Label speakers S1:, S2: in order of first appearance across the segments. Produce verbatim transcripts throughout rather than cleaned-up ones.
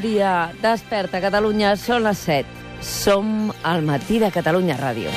S1: dia. Desperta, Catalunya, són les set. Som al matí de Catalunya Ràdio.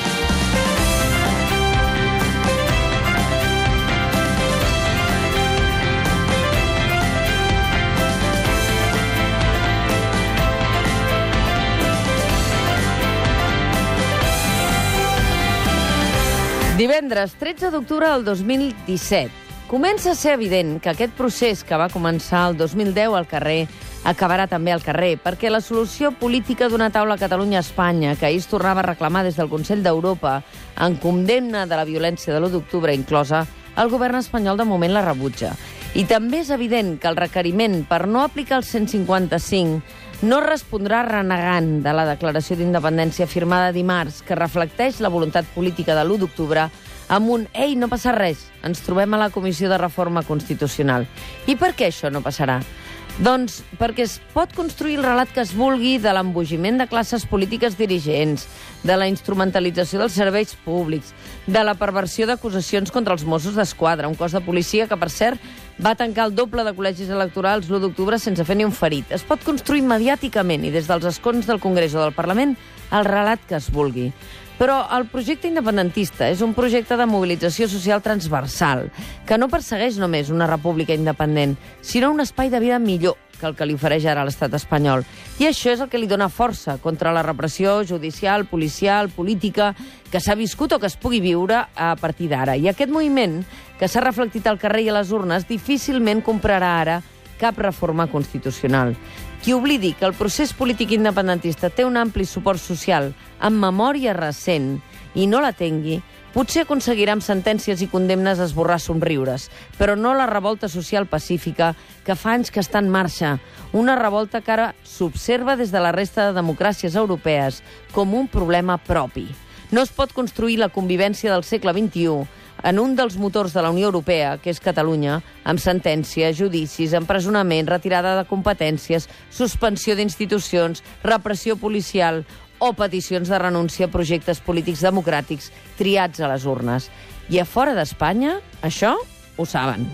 S1: Divendres, tretze d'octubre del dos mil disset. Comença a ser evident que aquest procés que va començar el dos mil deu al carrer acabarà també al carrer, perquè la solució política d'una taula Catalunya-Espanya, que ahir es tornava a reclamar des del Consell d'Europa en condemna de la violència de l'u d'octubre inclosa, el govern espanyol de moment la rebutja. I també és evident que el requeriment per no aplicar el cent cinquanta-cinc no respondrà renegant de la declaració d'independència firmada dimarts, que reflecteix la voluntat política de l'u d'octubre amb un «Ei, no passa res, ens trobem a la Comissió de Reforma Constitucional». I per què això no passarà? Doncs perquè es pot construir el relat que es vulgui de l'embogiment de classes polítiques dirigents, de la instrumentalització dels serveis públics, de la perversió d'acusacions contra els Mossos d'Esquadra, un cos de policia que, per cert, va tancar el doble de col·legis electorals l'u d'octubre sense fer ni un ferit. Es pot construir mediàticament i des dels escons del Congrés o del Parlament el relat que es vulgui. Però el projecte independentista és un projecte de mobilització social transversal, que no persegueix només una república independent, sinó un espai de vida millor que el que li ofereix ara l'estat espanyol. I això és el que li dona força contra la repressió judicial, policial, política, que s'ha viscut o que es pugui viure a partir d'ara. I aquest moviment, que s'ha reflectit al carrer i a les urnes, difícilment comprarà ara cap reforma constitucional. Qui oblidi que el procés polític independentista té un ampli suport social amb memòria recent i no la tingui, potser aconseguirà amb sentències i condemnes esborrar somriures, però no la revolta social pacífica que fa anys que està en marxa, una revolta que ara s'observa des de la resta de democràcies europees com un problema propi. No es pot construir la convivència del segle vint-i-u en un dels motors de la Unió Europea, que és Catalunya, amb sentències, judicis, empresonament, retirada de competències, suspensió d'institucions, repressió policial o peticions de renúncia a projectes polítics democràtics triats a les urnes. I a fora d'Espanya, això ho saben.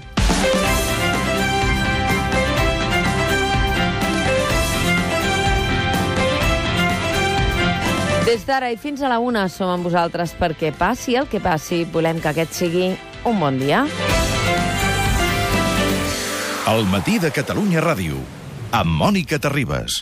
S1: Des d'ara i fins a la una som amb vosaltres perquè passi el que passi, volem que aquest sigui un bon dia.
S2: El matí de Catalunya Ràdio, amb Mònica Terribas.